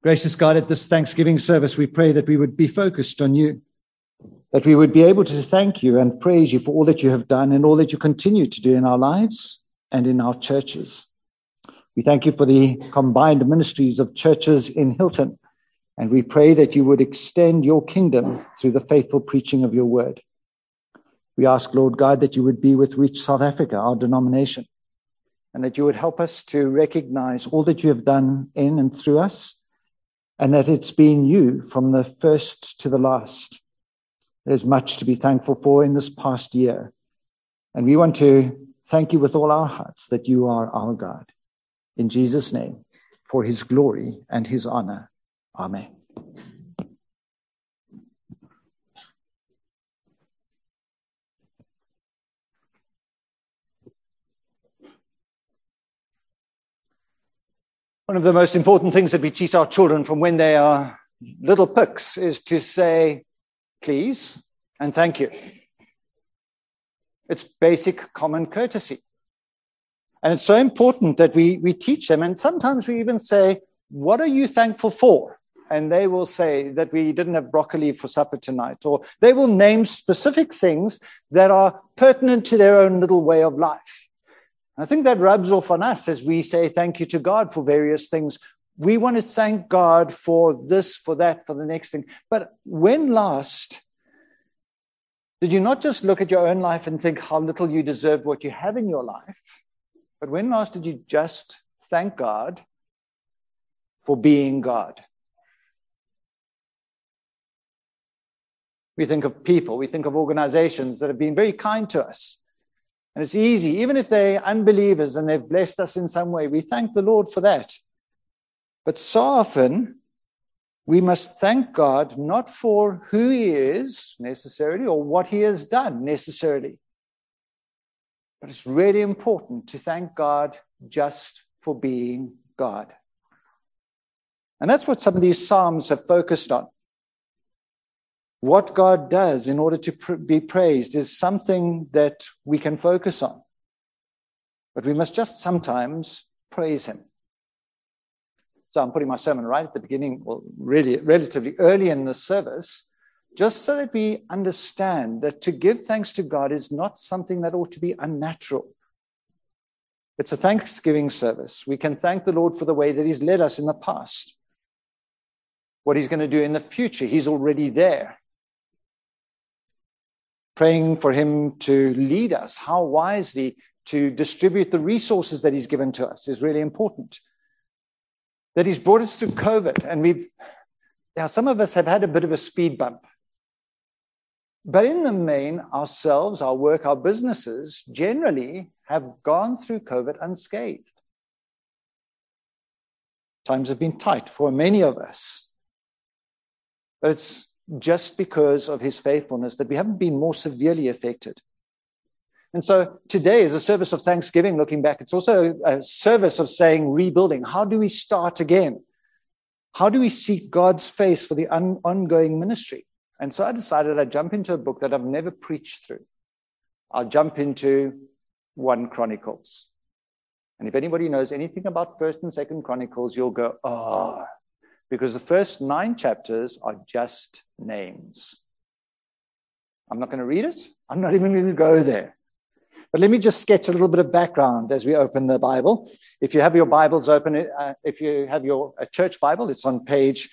Gracious God, at this Thanksgiving service, we pray that we would be focused on you, that we would be able to thank you and praise you for all that you have done and all that you continue to do in our lives and in our churches. We thank you for the combined ministries of churches in Hilton, and we pray that you would extend your kingdom through the faithful preaching of your word. We ask, Lord God, that you would be with Reach South Africa, our denomination, and that you would help us to recognize all that you have done in and through us, and that it's been you from the first to the last. There's much to be thankful for in this past year. And we want to thank you with all our hearts that you are our God. In Jesus' name, for his glory and his honor. Amen. One of the most important things that we teach our children from when they are little picks is to say, please and thank you. It's basic common courtesy. And it's so important that we teach them. And sometimes we even say, what are you thankful for? And they will say that we didn't have broccoli for supper tonight. Or they will name specific things that are pertinent to their own little way of life. I think that rubs off on us as we say thank you to God for various things. We want to thank God for this, for that, for the next thing. But when last did you not just look at your own life and think how little you deserve what you have in your life, but when last did you just thank God for being God? We think of people, we think of organizations that have been very kind to us. And it's easy, even if they're unbelievers and they've blessed us in some way, we thank the Lord for that. But so often, we must thank God not for who he is necessarily or what he has done necessarily. But it's really important to thank God just for being God. And that's what some of these Psalms have focused on. What God does in order to be praised is something that we can focus on. But we must just sometimes praise him. So I'm putting my sermon right at the beginning, well, really relatively early in the service, just so that we understand that to give thanks to God is not something that ought to be unnatural. It's a Thanksgiving service. We can thank the Lord for the way that he's led us in the past. What he's going to do in the future, he's already there. Praying for him to lead us, how wisely to distribute the resources that he's given to us is really important. That he's brought us through COVID, and some of us have had a bit of a speed bump. But in the main, ourselves, our work, our businesses generally have gone through COVID unscathed. Times have been tight for many of us. But it's just because of his faithfulness that we haven't been more severely affected. And so today is a service of thanksgiving, looking back. It's also a service of saying, rebuilding. How do we start again? How do we seek God's face for the ongoing ministry? And so I decided I'd jump into a book that I've never preached through. I'll jump into 1 Chronicles. And if anybody knows anything about 1st and 2nd Chronicles, you'll go, oh, because the first 9 chapters are just names. I'm not going to read it. I'm not even going to go there. But let me just sketch a little bit of background as we open the Bible. If you have your Bibles open, if you have a church Bible, it's on page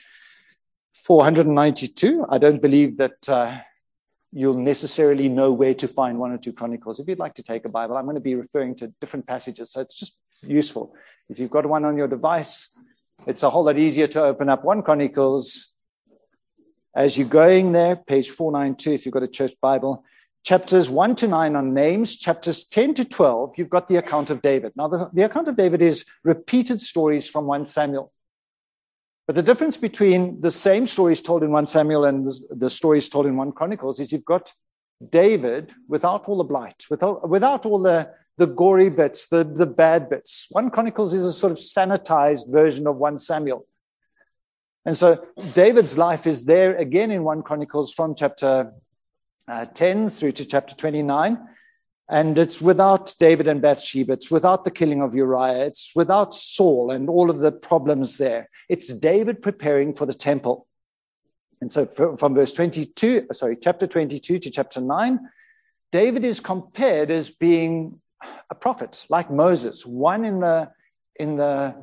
492. I don't believe that you'll necessarily know where to find 1 or 2 Chronicles. If you'd like to take a Bible, I'm going to be referring to different passages, so it's just useful. If you've got one on your device, it's a whole lot easier to open up 1 Chronicles. As you're going there, page 492, if you've got a church Bible, chapters 1 to 9 on names, chapters 10 to 12, you've got the account of David. Now, the account of David is repeated stories from 1 Samuel. But the difference between the same stories told in 1 Samuel and the stories told in 1 Chronicles is you've got David without all the blight, without all the gory bits, the bad bits. 1 Chronicles is a sort of sanitized version of 1 Samuel. And so David's life is there again in 1 Chronicles from chapter 10 through to chapter 29. And it's without David and Bathsheba. It's without the killing of Uriah. It's without Saul and all of the problems there. It's David preparing for the temple. And so from chapter 22 to chapter 9, David is compared as being a prophet, like Moses, one in the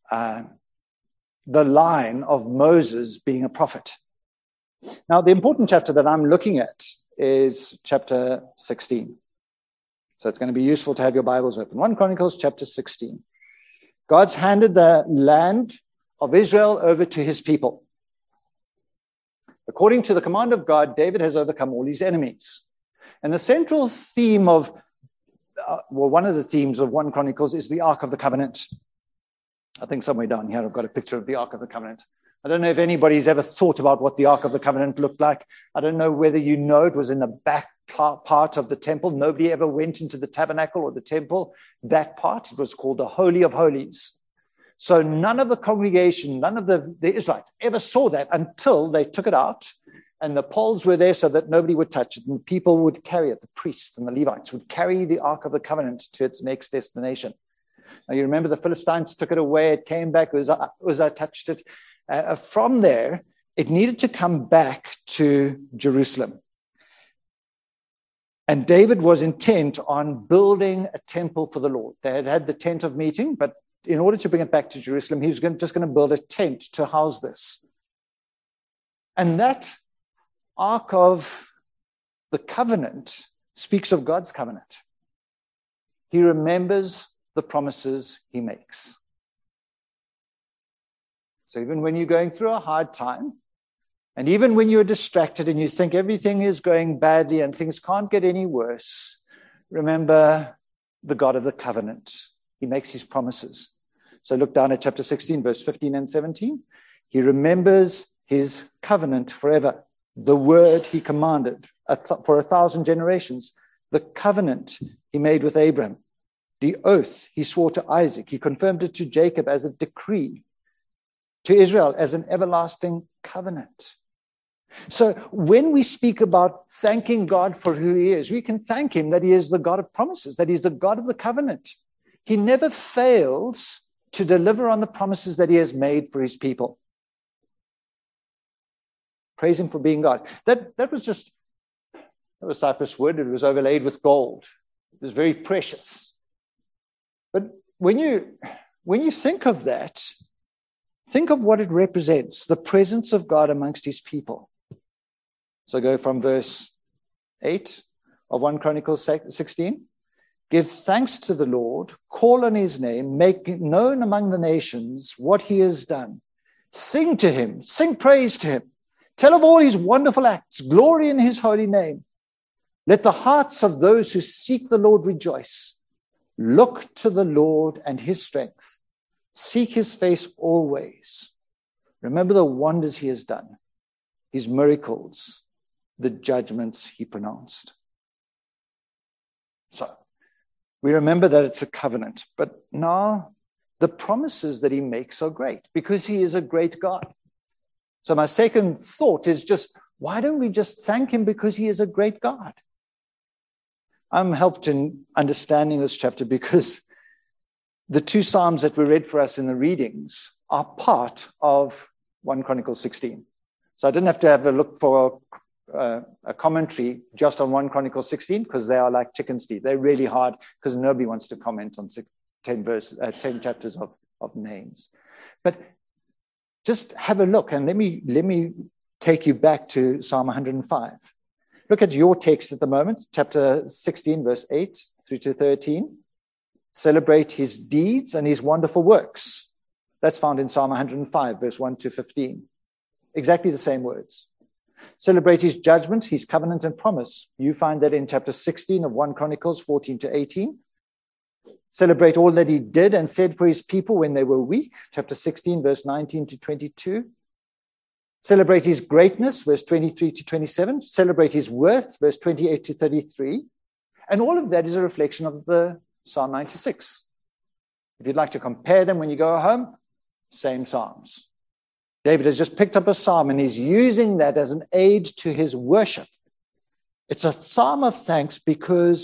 line of Moses being a prophet. Now, the important chapter that I'm looking at is chapter 16. So it's going to be useful to have your Bibles open. 1 Chronicles chapter 16. God's handed the land of Israel over to his people. According to the command of God, David has overcome all his enemies. And the central theme of, one of the themes of 1 Chronicles is the Ark of the Covenant. I think somewhere down here I've got a picture of the Ark of the Covenant. I don't know if anybody's ever thought about what the Ark of the Covenant looked like. I don't know whether you know it was in the back part of the temple. Nobody ever went into the tabernacle or the temple. That part, it was called the Holy of Holies. So none of the congregation, none of the Israelites ever saw that until they took it out, and the poles were there so that nobody would touch it, and people would carry it. The priests and the Levites would carry the Ark of the Covenant to its next destination. Now you remember the Philistines took it away. It came back. Uzzah touched it. From there, it needed to come back to Jerusalem. And David was intent on building a temple for the Lord. They had had the tent of meeting, but in order to bring it back to Jerusalem, he was just going to build a tent to house this. And that Ark of the Covenant speaks of God's covenant. He remembers the promises he makes. So even when you're going through a hard time, and even when you're distracted and you think everything is going badly and things can't get any worse, remember the God of the covenant. He makes his promises. So look down at chapter 16, verse 15 and 17. He remembers his covenant forever, the word he commanded for 1,000 generations, the covenant he made with Abraham, the oath he swore to Isaac. He confirmed it to Jacob as a decree, to Israel as an everlasting covenant. So when we speak about thanking God for who he is, we can thank him that he is the God of promises, that he's the God of the covenant. He never fails to deliver on the promises that he has made for his people. Praise him for being God. That was cypress wood. It was overlaid with gold. It was very precious. But when you think of that, think of what it represents, the presence of God amongst his people. So go from verse 8 of 1 Chronicles 16. Give thanks to the Lord, call on his name, make known among the nations what he has done. Sing to him, sing praise to him. Tell of all his wonderful acts, glory in his holy name. Let the hearts of those who seek the Lord rejoice. Look to the Lord and his strength. Seek his face always. Remember the wonders he has done, his miracles, the judgments he pronounced. So we remember that it's a covenant, but now the promises that he makes are great because he is a great God. So my second thought is just, why don't we just thank him because he is a great God? I'm helped in understanding this chapter because the two Psalms that were read for us in the readings are part of 1 Chronicles 16. So I didn't have to have a look for a commentary just on 1 Chronicles 16 because they are like chicken's teeth. They're really hard because nobody wants to comment on 10 chapters of names. But just have a look and let me take you back to Psalm 105. Look at your text at the moment, chapter 16, verse 8 through to 13. Celebrate his deeds and his wonderful works. That's found in Psalm 105, verse 1 to 15. Exactly the same words. Celebrate his judgments, his covenant and promise. You find that in chapter 16 of 1 Chronicles 14 to 18. Celebrate all that he did and said for his people when they were weak. Chapter 16, verse 19 to 22. Celebrate his greatness, verse 23 to 27. Celebrate his worth, verse 28 to 33. And all of that is a reflection of the Psalm 96. If you'd like to compare them when you go home, same Psalms. David has just picked up a psalm and he's using that as an aid to his worship. It's a psalm of thanks because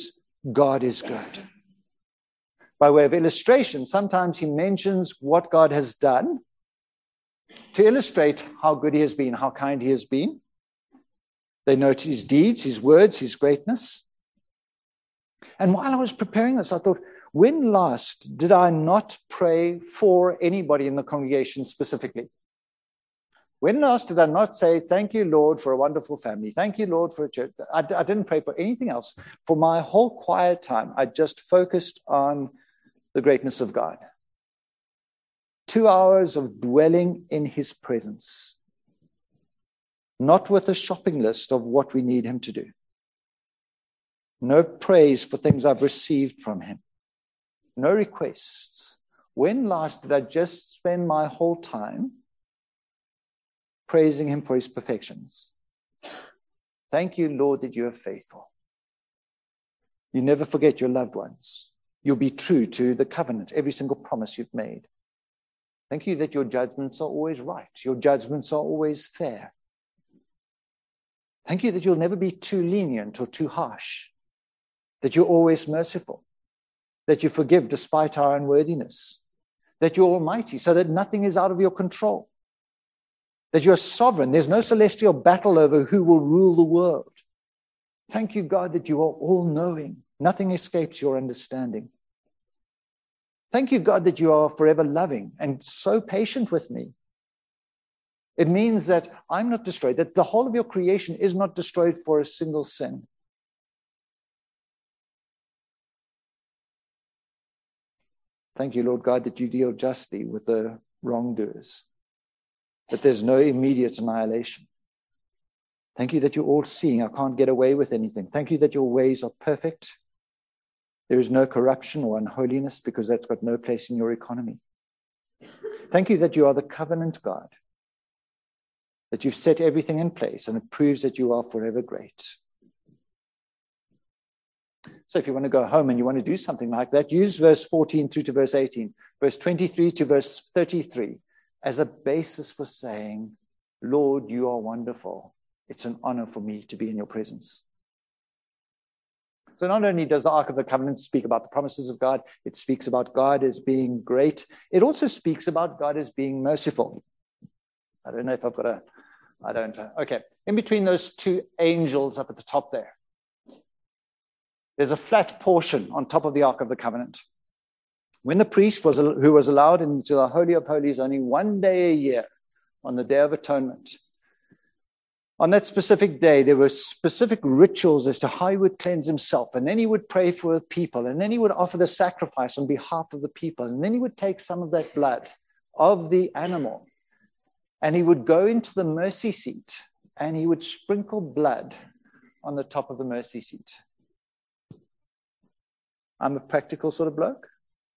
God is good. By way of illustration, sometimes he mentions what God has done to illustrate how good he has been, how kind he has been. They note his deeds, his words, his greatness. And while I was preparing this, I thought, when last did I not pray for anybody in the congregation specifically? When last did I not say, thank you, Lord, for a wonderful family? Thank you, Lord, for a church. I didn't pray for anything else. For my whole quiet time, I just focused on the greatness of God. 2 hours of dwelling in his presence. Not with a shopping list of what we need him to do. No praise for things I've received from him. No requests. When last did I just spend my whole time praising him for his perfections? Thank you, Lord, that you are faithful. You never forget your loved ones. You'll be true to the covenant, every single promise you've made. Thank you that your judgments are always right. Your judgments are always fair. Thank you that you'll never be too lenient or too harsh. That you're always merciful. That you forgive despite our unworthiness. That you're almighty, so that nothing is out of your control. That you're sovereign. There's no celestial battle over who will rule the world. Thank you, God, that you are all-knowing. Nothing escapes your understanding. Thank you, God, that you are forever loving and so patient with me. It means that I'm not destroyed, that the whole of your creation is not destroyed for a single sin. Thank you, Lord God, that you deal justly with the wrongdoers, that there's no immediate annihilation. Thank you that you're all-seeing. I can't get away with anything. Thank you that your ways are perfect. There is no corruption or unholiness because that's got no place in your economy. Thank you that you are the covenant God, that you've set everything in place and it proves that you are forever great. So if you want to go home and you want to do something like that, use verse 14 through to verse 18, verse 23 to verse 33 as a basis for saying, Lord, you are wonderful. It's an honor for me to be in your presence. So not only does the Ark of the Covenant speak about the promises of God, it speaks about God as being great. It also speaks about God as being merciful. I don't know if I've got I don't. Okay. In between those two angels up at the top there's a flat portion on top of the Ark of the Covenant. When the priest who was allowed into the Holy of Holies only one day a year, on the Day of Atonement, on that specific day, there were specific rituals as to how he would cleanse himself. And then he would pray for the people. And then he would offer the sacrifice on behalf of the people. And then he would take some of that blood of the animal. And he would go into the mercy seat. And he would sprinkle blood on the top of the mercy seat. I'm a practical sort of bloke.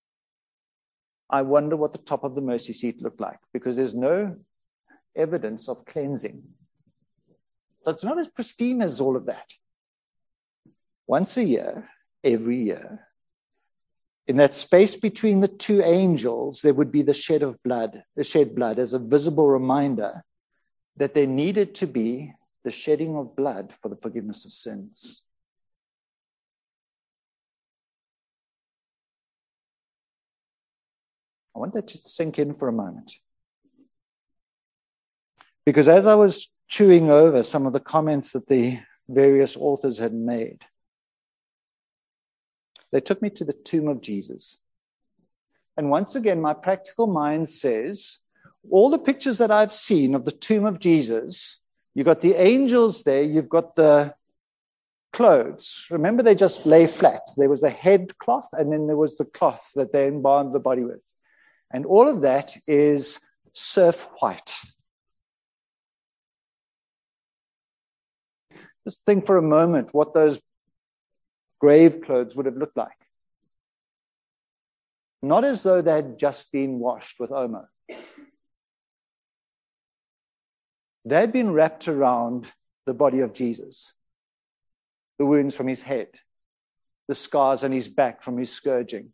I wonder what the top of the mercy seat looked like. Because there's no evidence of cleansing. So it's not as pristine as all of that. Once a year, every year, in that space between the two angels, there would be the shed blood as a visible reminder that there needed to be the shedding of blood for the forgiveness of sins. I want that to sink in for a moment. Because as I was chewing over some of the comments that the various authors had made, they took me to the tomb of Jesus. And once again, my practical mind says, all the pictures that I've seen of the tomb of Jesus, you've got the angels there, you've got the clothes. Remember, they just lay flat. There was a head cloth, and then there was the cloth that they embalmed the body with. And all of that is surf white. Just think for a moment what those grave clothes would have looked like. Not as though they had just been washed with Omo. They had been wrapped around the body of Jesus. The wounds from his head, the scars on his back from his scourging,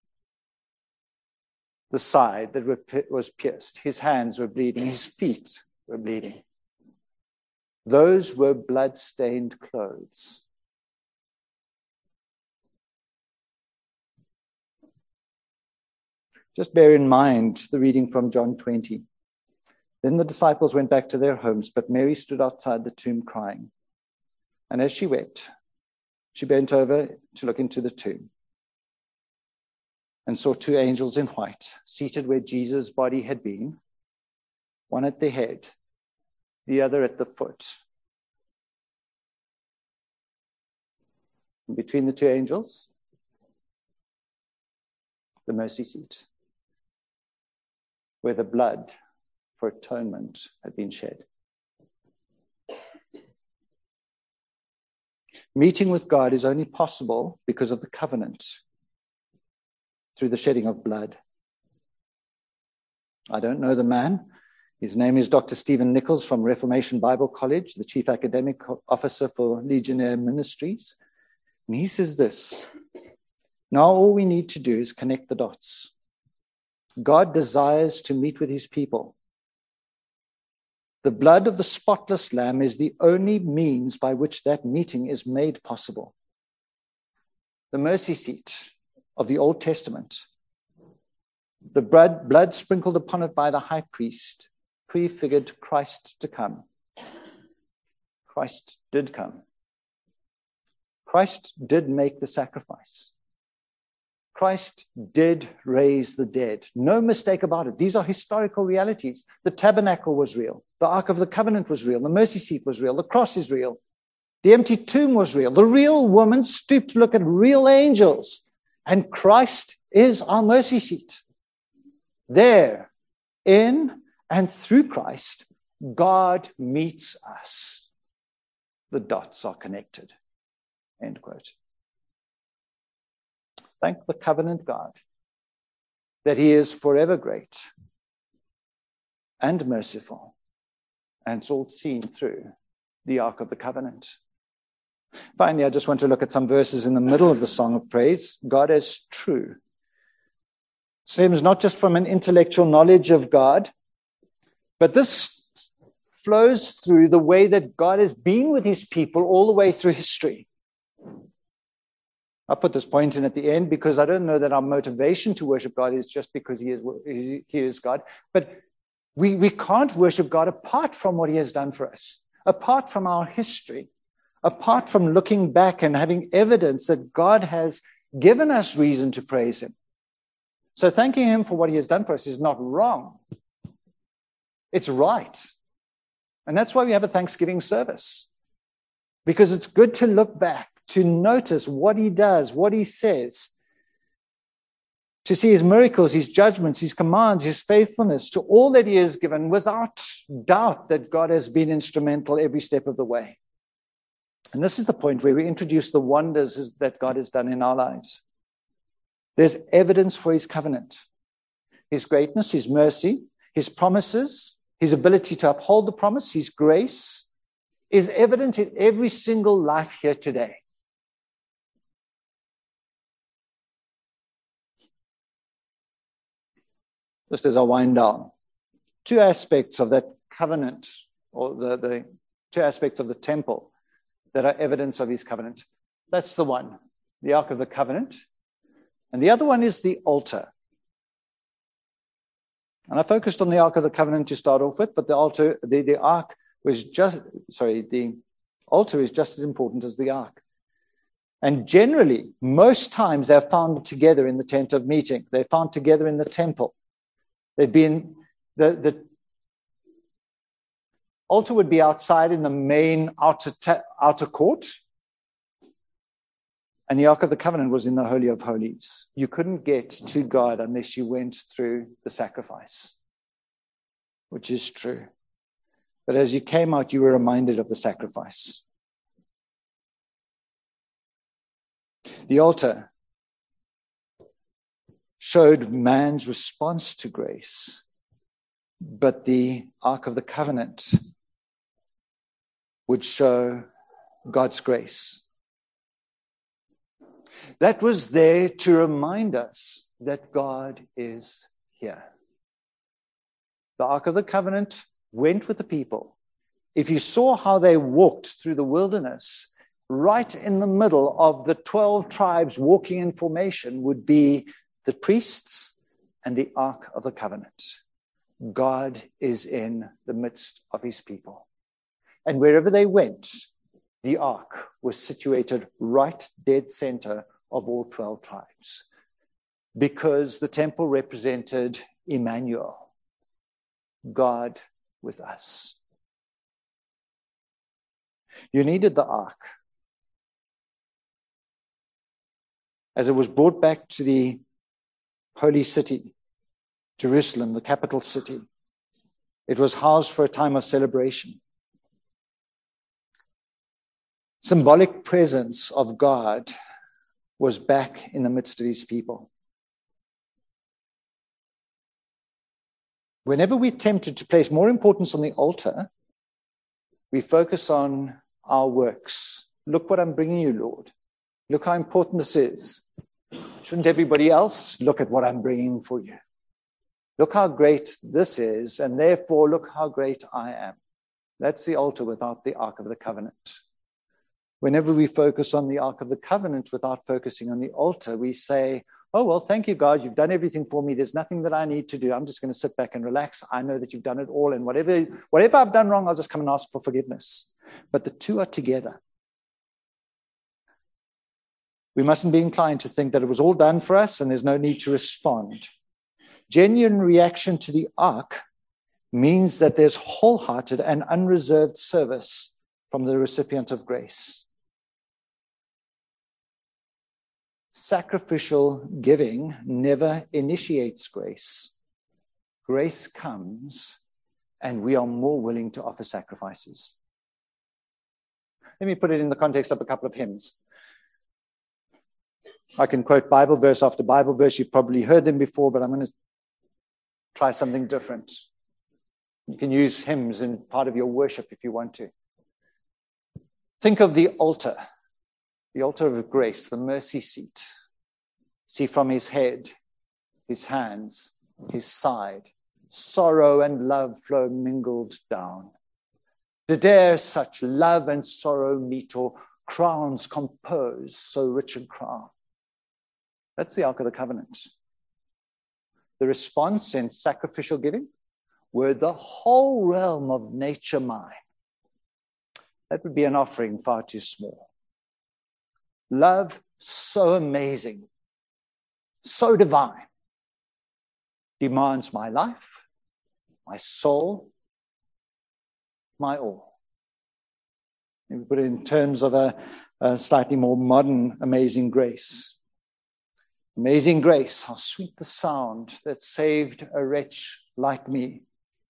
the side that was pierced, his hands were bleeding, his feet were bleeding. Those were blood-stained clothes. Just bear in mind the reading from John 20. Then the disciples went back to their homes, but Mary stood outside the tomb crying. And as she wept, she bent over to look into the tomb and saw two angels in white seated where Jesus' body had been, one at the head, the other at the foot. And between the two angels, the mercy seat, where the blood for atonement had been shed. Meeting with God is only possible because of the covenant, through the shedding of blood. I don't know the man. His name is Dr. Stephen Nichols from Reformation Bible College, the Chief Academic Officer for Legionnaire Ministries. And he says this: now all we need to do is connect the dots. God desires to meet with his people. The blood of the spotless lamb is the only means by which that meeting is made possible. The mercy seat of the Old Testament, the blood sprinkled upon it by the high priest, prefigured Christ to come. Christ did come. Christ did make the sacrifice. Christ did raise the dead. No mistake about it. These are historical realities. The tabernacle was real. The Ark of the Covenant was real. The mercy seat was real. The cross is real. The empty tomb was real. The real woman stooped to look at real angels. And Christ is our mercy seat. There, in and through Christ, God meets us. The dots are connected. End quote. Thank the covenant God that he is forever great and merciful, and it's all seen through the Ark of the Covenant. Finally, I just want to look at some verses in the middle of the Song of Praise. God is true. It stems not just from an intellectual knowledge of God, but this flows through the way that God has been with his people all the way through history. I put this point in at the end because I don't know that our motivation to worship God is just because he is God. But we can't worship God apart from what he has done for us, apart from our history, apart from looking back and having evidence that God has given us reason to praise him. So thanking him for what he has done for us is not wrong. It's right. And that's why we have a Thanksgiving service, because it's good to look back, to notice what he does, what he says, to see his miracles, his judgments, his commands, his faithfulness to all that he has given, without doubt that God has been instrumental every step of the way. And this is the point where we introduce the wonders that God has done in our lives. There's evidence for his covenant, his greatness, his mercy, his promises, his ability to uphold the promise, his grace is evident in every single life here today. Just as I wind down, two aspects of that covenant, or the two aspects of the temple that are evidence of his covenant. That's the one, the Ark of the Covenant. And the other one is the altar. And I focused on the Ark of the Covenant to start off with, but the altar is just as important as the Ark. And generally, most times they're found together in the tent of meeting. They're found together in the temple. The altar would be outside in the main outer court, and the Ark of the Covenant was in the Holy of Holies. You couldn't get to God unless you went through the sacrifice, which is true. But as you came out, you were reminded of the sacrifice. The altar showed man's response to grace, but the Ark of the Covenant would show God's grace. That was there to remind us that God is here. The Ark of the Covenant went with the people. If you saw how they walked through the wilderness, right in the middle of the 12 tribes walking in formation would be the priests and the Ark of the Covenant. God is in the midst of his people. And wherever they went, the Ark was situated right dead center of all 12 tribes, because the temple represented Emmanuel, God with us. You needed the Ark. As it was brought back to the holy city, Jerusalem, the capital city, it was housed for a time of celebration. Symbolic presence of God was back in the midst of his people. Whenever we're tempted to place more importance on the altar, we focus on our works. Look what I'm bringing you, Lord. Look how important this is. Shouldn't everybody else look at what I'm bringing for you? Look how great this is, and therefore look how great I am. That's the altar without the Ark of the Covenant. Whenever we focus on the Ark of the Covenant without focusing on the altar, we say, oh, well, thank you, God. You've done everything for me. There's nothing that I need to do. I'm just going to sit back and relax. I know that you've done it all. And whatever I've done wrong, I'll just come and ask for forgiveness. But the two are together. We mustn't be inclined to think that it was all done for us and there's no need to respond. Genuine reaction to the Ark means that there's wholehearted and unreserved service from the recipient of grace. Sacrificial giving never initiates grace. Grace comes, and we are more willing to offer sacrifices. Let me put it in the context of a couple of hymns. I can quote Bible verse after Bible verse. You've probably heard them before, but I'm going to try something different. You can use hymns in part of your worship if you want to. Think of the altar of grace, the mercy seat. See from his head, his hands, his side, sorrow and love flow mingled down. Did e'er such love and sorrow meet, or crowns compose so rich a crown? That's the Ark of the Covenant. The response in sacrificial giving were the whole realm of nature mine. That would be an offering far too small. Love so amazing, so divine, demands my life, my soul, my all. Maybe put it in terms of a slightly more modern amazing grace. Amazing grace, how sweet the sound that saved a wretch like me.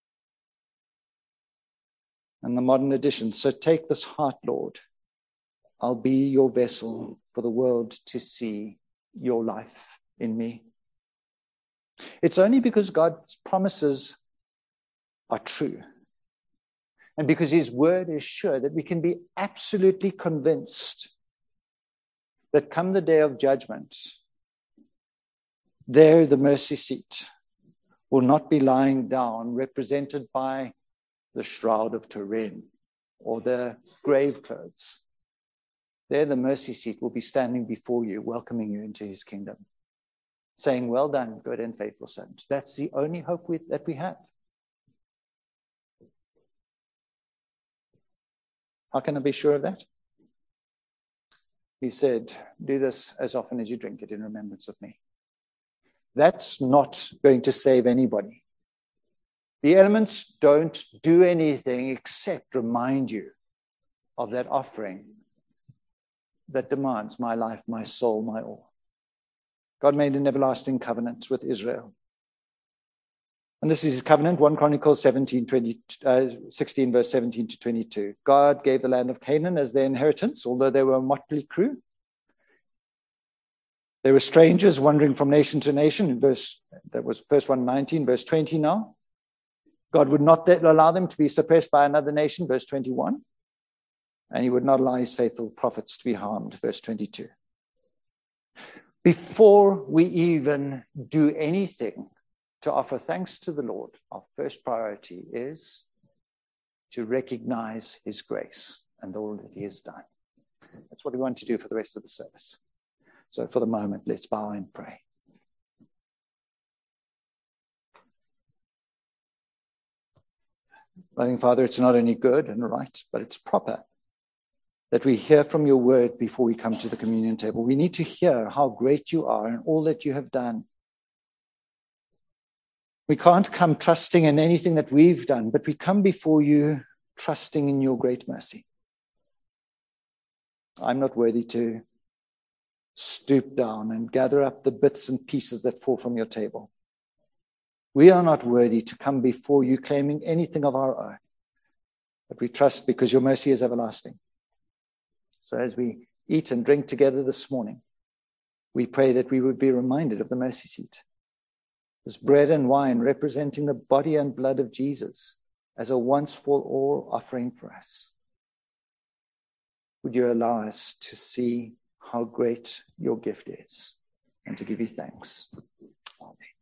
And the modern edition, so take this heart, Lord. I'll be your vessel for the world to see your life in me. It's only because God's promises are true, and because his word is sure, that we can be absolutely convinced that come the day of judgment, there the mercy seat will not be lying down, represented by the shroud of Turin or the grave clothes. There the mercy seat will be standing before you, welcoming you into his kingdom, saying, well done, good and faithful servant. That's the only hope that we have. How can I be sure of that? He said, do this as often as you drink it in remembrance of me. That's not going to save anybody. The elements don't do anything except remind you of that offering that demands my life, my soul, my all. God made an everlasting covenant with Israel. And this is his covenant, 1 Chronicles 16, verse 17 to 22. God gave the land of Canaan as their inheritance, although they were a motley crew. They were strangers wandering from nation to nation. That was verse 119, verse 20 now. God would not allow them to be suppressed by another nation, verse 21. And he would not allow his faithful prophets to be harmed, verse 22. Before we even do anything to offer thanks to the Lord, our first priority is to recognize his grace and all that he has done. That's what we want to do for the rest of the service. So for the moment, let's bow and pray. Loving Father, it's not only good and right, but it's proper that we hear from your word before we come to the communion table. We need to hear how great you are and all that you have done. We can't come trusting in anything that we've done, but we come before you trusting in your great mercy. I'm not worthy to stoop down and gather up the bits and pieces that fall from your table. We are not worthy to come before you claiming anything of our own, but we trust because your mercy is everlasting. So as we eat and drink together this morning, we pray that we would be reminded of the mercy seat. This bread and wine representing the body and blood of Jesus as a once-for-all offering for us. Would you allow us to see how great your gift is and to give you thanks? Amen.